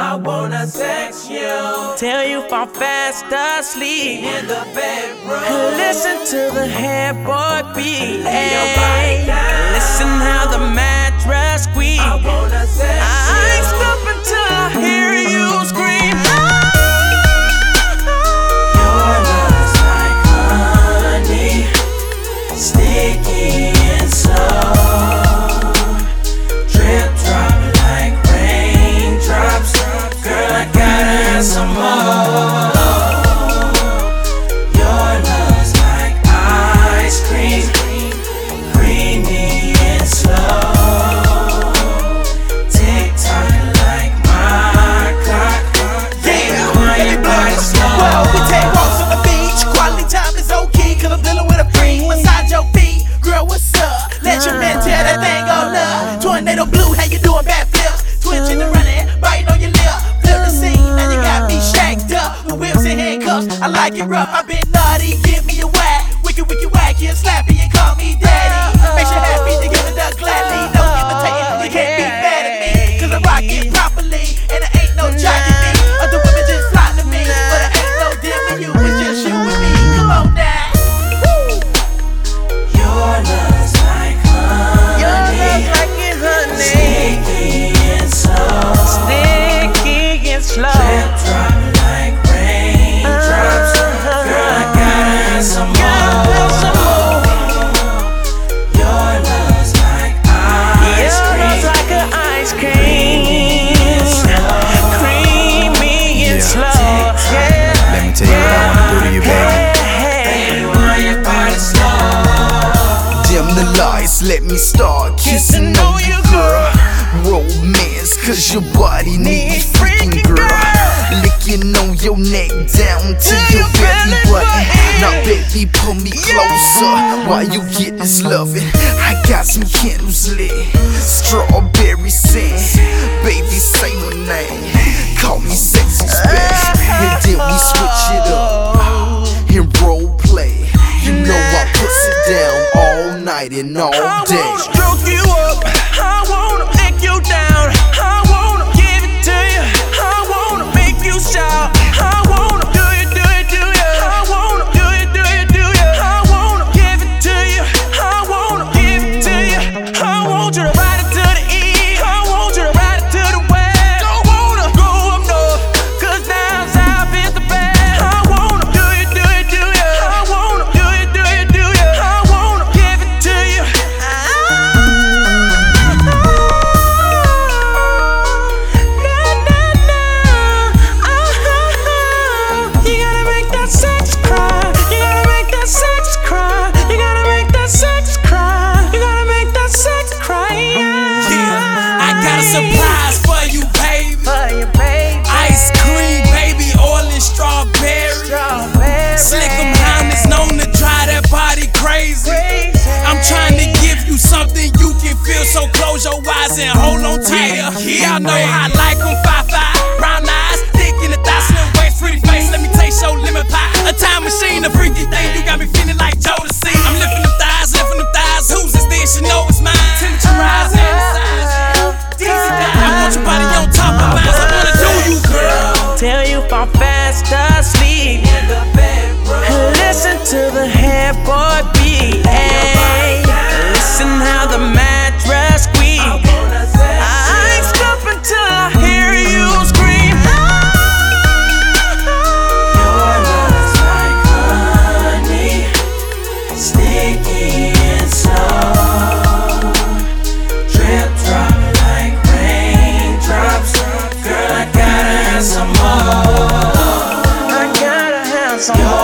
I wanna sex you till you fall fast asleep in the bedroom. Listen to the headboard beat. Lay your body down. Listen how the mattress squeaks. I wanna sex you. I ain't stop until I hear you scream. Your love's like honey, sticky and slow. Drip drop like raindrops. Girl, I gotta have some more. Your love's like ice cream, creamy and slow. Tick tock like my clock. Yeah, everybody slow. Well, we take walks on the beach. Quality time is okay, cause I'm dealing with a freak. Massage your feet, girl, what's up? Let your man tear that thing on up. Tornado blue, how you doing? Bad flips, twitching and running, biting on your lip. Flip the scene, now you got me shacked up with whips and handcuffs. I like it rough, I've been naughty, give me a whack. Wicked, wicked, wacky, and slappy, and call me daddy. Makes you happy to give it up gladly. No imitating, you can't be mad at me, cause I rock it properly, and there ain't no jocking me. Other women just flock to me, but I ain't no dimming you, it's just you and me. Come on now. Your love's like honey. Your love's like it, honey. Sticky and slow. Sticky and slow. Drip drop like raindrops. Girl, I gotta have some more. Your love's like ice Your cream. love's like an ice cream, creamy and slow. Yeah. Let me tell you what I wanna do to you, baby. Baby, want your body slow. Dim the lights, let me start kissing on you, girl. Romance, cause your body needs freaking, girl. Licking on your neck down to your belly button. Now, baby, pull me closer while you get this loving. I got some candles lit, strawberry scent. Baby, say my name, call me sexy spec. And then we switch it up and role play. You know I puts it down all night and all I day. wanna stroke you up, I wanna lick you down, I wanna give it to you, I wanna make you shout, I wanna do it, do it, do it, I wanna do it, do it, do it, I wanna give it to you, I wanna give it to you, I want you to ride it to the east, I want you to ride it to the west, don't wanna go up north, cause down south is the best, I wanna do it, do it, do it, I wanna do it, do it, do it, I wanna give it to you. You gotta make that sex cry. You gotta make that sex cry. You gotta make that sex cry. You gotta make that sex cry. Yeah, I got a surprise for you, baby. For you, baby. Ice cream, baby, oil and strawberry. Slick 'em Hondas known to drive that body crazy. I'm trying to give you something you can feel, so close your eyes and hold on tight. Y'all know how I like 'em, 5'5", brown eyes, thick in the thigh, slim waist, pretty face. Let me taste your lemon pie. A time machine, a freaky thing. You got me feeling like Jodeci. I'm lifting them thighs, lifting them thighs. Who's this? This you know it's mine. Temperature rising, dizzy down. I want your body on top of mine. I wanna do you, girl. Till you fall fast asleep. In the bedroom. Listen to the headboard beat. Hey, listen how the mattress squeaks. I wanna sex I ain't stop until I hear you scream. Your love's like honey, sticky and slow. Drip drop like raindrops. Girl, I gotta have some more. I gotta have some more.